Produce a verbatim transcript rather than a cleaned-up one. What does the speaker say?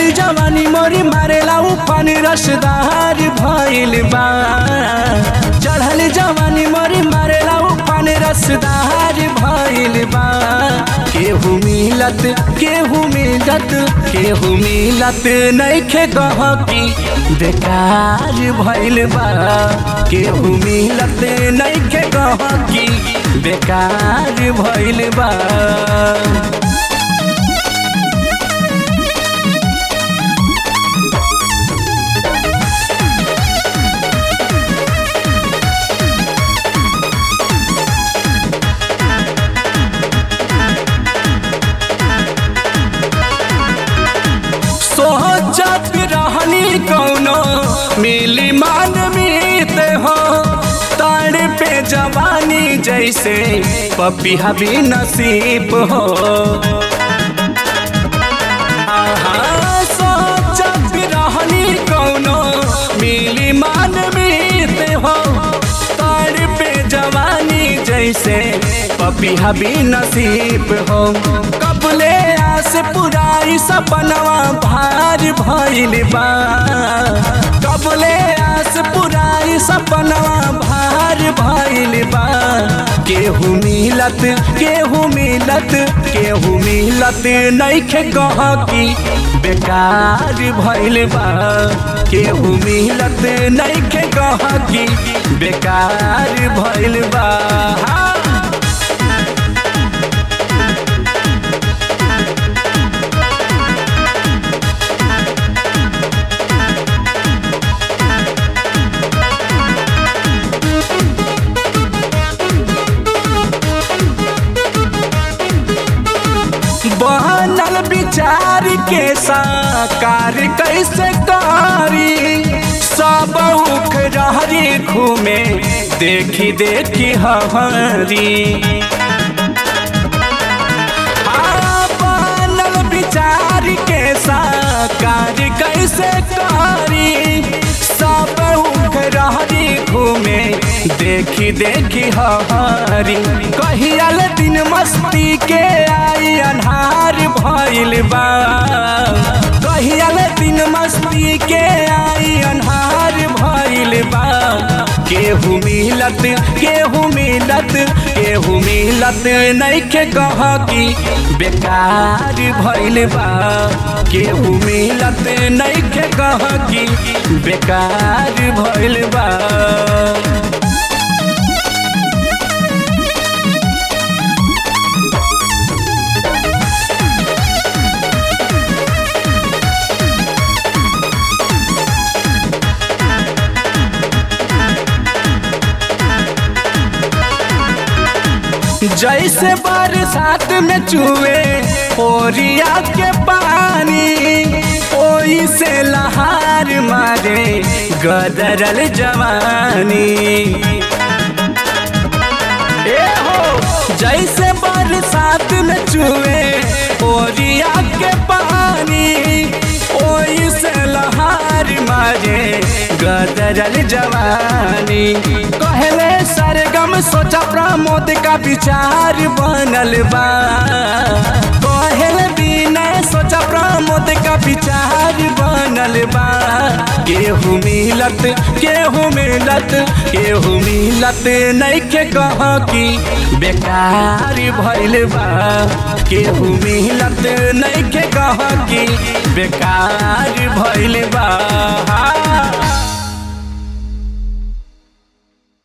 चढ़ल जवानी मोरी मारेला उफान रसदार भइल बा। चढ़ल जवानी मोरी मारेला उफान रसदार भइल बा। केहू मिलत केहू मिलत केहू मिलत नइखे गहकी बेकार भइल बा। केहू मिलत नइखे गहकी बेकार भइल बा। सोचत रहनी कौनो मिली मान मीत हो ताड़ पे जवानी जैसे पपिया भी नसीब हो। सोचत रहनी कौनो मिली मान मीत हो ताड़ पे जवानी जैसे पपिया भी नसीब हो। कबले आस पुराई सपनवा भार भइल बा। कबले आस पुराई सपनवा भार भइल बा। केहू मिलत केहू मिलत केहू मिलत नइखे गहकी बेकार भइल बा। केहू मिलत नइखे गहकी बेकार भइल बा। बनल विचार के साकार कैसे करी सब उख रहरी घूमे देखी देखी हरी। बनल विचार के साकार कैसे करी सब उख रहरी घूमे देखी देखी हरी। कहियल दिन मस्ती के आई अन्हार भइल बा। कहियल दिन मस्ती के आई अन्हार भइल बा। केहू मिलत केहू मिलत केहू मिलत नइखे गहकी बेकार भइल बा। केहू मिलत नइखे गहकी बेकार भइल बा। जैसे बरसात में चुए ओरिया के पानी ओई से लहार मारे गदरल जवानी। ए हो जैसे बरसात में चुए ओरिया के पानी ओई से लहार मारे गदरल जवानी। कहले सरगम सोचा प्रमोद का विचार बनल बा। कहले विनय सोचा प्रमोद का विचार बनल बा। केहू मिलत केहू मिलत केहू मिलत नइखे गहकी बेकार भइल बा। केहू मिलत नइखे गहकी बेकार भइल बा।